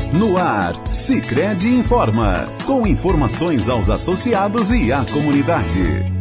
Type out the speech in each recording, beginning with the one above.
No ar, Sicredi Informa, com informações aos associados e à comunidade.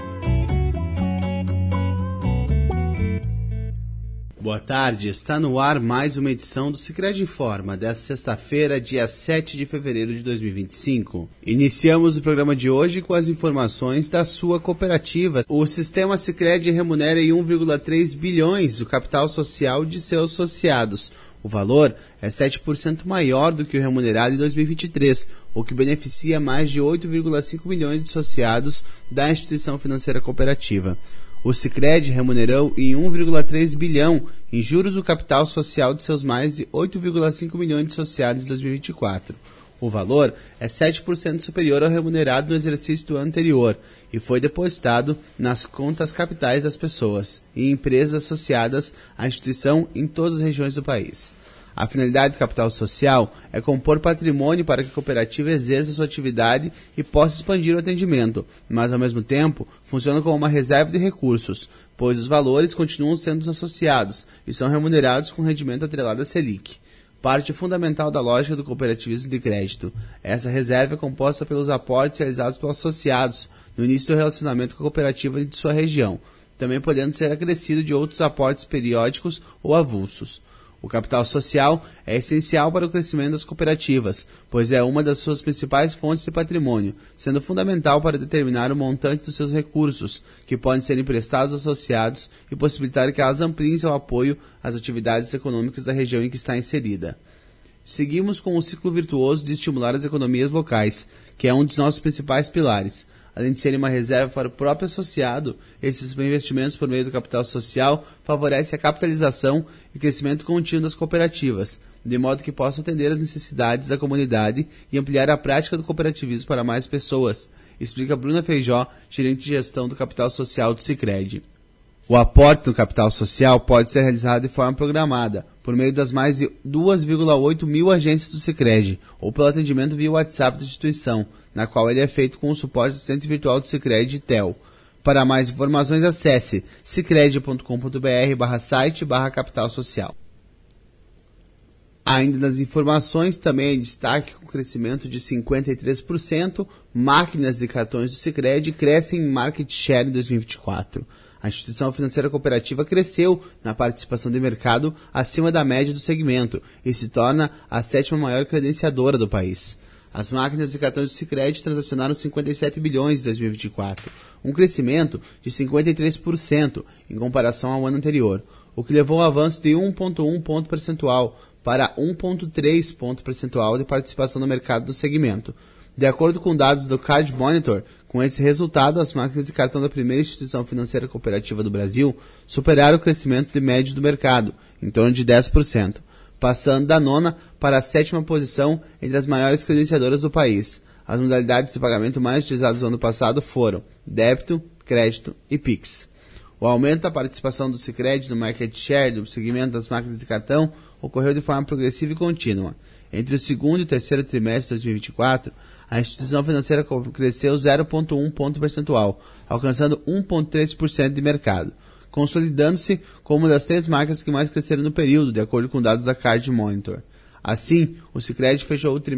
Boa tarde, está no ar mais uma edição do Sicredi Informa, desta sexta-feira, dia 7 de fevereiro de 2025. Iniciamos o programa de hoje com as informações da sua cooperativa. O sistema Sicredi remunera em 1,3 bilhões o capital social de seus associados. O valor é 7% maior do que o remunerado em 2023, o que beneficia mais de 8,5 milhões de associados da instituição financeira cooperativa. O Sicredi remunerou em 1,3 bilhão em juros o capital social de seus mais de 8,5 milhões de associados em 2024. O valor é 7% superior ao remunerado no exercício do ano anterior e foi depositado nas contas capitais das pessoas e empresas associadas à instituição em todas as regiões do país. A finalidade do capital social é compor patrimônio para que a cooperativa exerça sua atividade e possa expandir o atendimento, mas ao mesmo tempo funciona como uma reserva de recursos, pois os valores continuam sendo dos associados e são remunerados com rendimento atrelado à Selic. Parte fundamental da lógica do cooperativismo de crédito. Essa reserva é composta pelos aportes realizados pelos associados no início do relacionamento com a cooperativa de sua região, também podendo ser acrescido de outros aportes periódicos ou avulsos. O capital social é essencial para o crescimento das cooperativas, pois é uma das suas principais fontes de patrimônio, sendo fundamental para determinar o montante dos seus recursos, que podem ser emprestados aos associados e possibilitar que elas ampliem seu apoio às atividades econômicas da região em que está inserida. Seguimos com o ciclo virtuoso de estimular as economias locais, que é um dos nossos principais pilares. Além de serem uma reserva para o próprio associado, esses investimentos por meio do capital social favorecem a capitalização e crescimento contínuo das cooperativas, de modo que possam atender às necessidades da comunidade e ampliar a prática do cooperativismo para mais pessoas, explica Bruna Feijó, gerente de gestão do capital social do Sicredi. O aporte no capital social pode ser realizado de forma programada, por meio das mais de 2,8 mil agências do Sicredi, ou pelo atendimento via WhatsApp da instituição, na qual ele é feito com o suporte do Assistente Virtual do Sicredi e TEL. Para mais informações, acesse sicredi.com.br/site/capital social. Ainda nas informações, também em destaque com crescimento de 53%, máquinas de cartões do Sicredi crescem em market share em 2024. A instituição financeira cooperativa cresceu na participação de mercado acima da média do segmento e se torna a 7ª maior credenciadora do país. As máquinas de cartões do Sicredi transacionaram 57 bilhões em 2024, um crescimento de 53% em comparação ao ano anterior, o que levou ao avanço de 1,1 ponto percentual para 1,3 ponto percentual de participação no mercado do segmento. De acordo com dados do Card Monitor, com esse resultado, as máquinas de cartão da primeira instituição financeira cooperativa do Brasil superaram o crescimento de médio do mercado, em torno de 10%. Passando da 9ª para a 7ª posição entre as maiores credenciadoras do país. As modalidades de pagamento mais utilizadas no ano passado foram débito, crédito e Pix. O aumento da participação do Sicredi no market share do segmento das máquinas de cartão ocorreu de forma progressiva e contínua. Entre o segundo e o terceiro trimestre de 2024, a instituição financeira cresceu 0,1 ponto percentual, alcançando 1,3% de mercado, consolidando-se como uma das 3 marcas que mais cresceram no período, de acordo com dados da Card Monitor. Assim, o Sicredi fechou o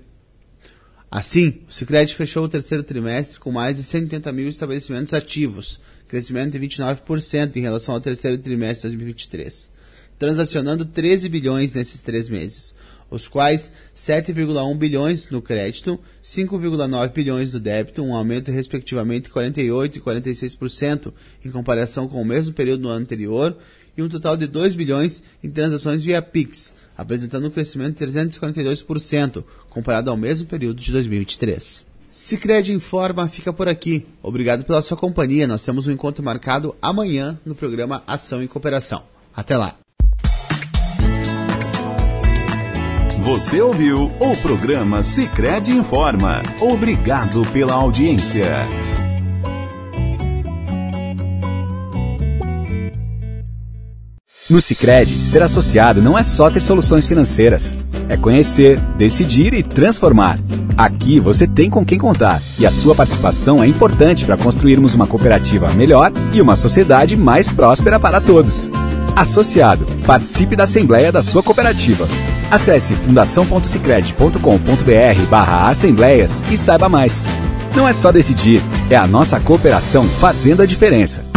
terceiro trimestre com mais de 180 mil estabelecimentos ativos, crescimento de 29% em relação ao terceiro trimestre de 2023, transacionando 13 bilhões nesses 3 meses, os quais 7,1 bilhões no crédito, 5,9 bilhões no débito, um aumento respectivamente de 48% e 46% em comparação com o mesmo período no ano anterior, e um total de 2 bilhões em transações via Pix, apresentando um crescimento de 342% comparado ao mesmo período de 2023. Sicredi Informa fica por aqui. Obrigado pela sua companhia. Nós temos um encontro marcado amanhã no programa Ação e Cooperação. Até lá. Você ouviu o programa Sicredi Informa. Obrigado pela audiência. No Sicredi, ser associado não é só ter soluções financeiras. É conhecer, decidir e transformar. Aqui você tem com quem contar e a sua participação é importante para construirmos uma cooperativa melhor e uma sociedade mais próspera para todos. Associado, participe da assembleia da sua cooperativa. Acesse fundação.sicredi.com.br/assembleias e saiba mais. Não é só decidir, é a nossa cooperação fazendo a diferença.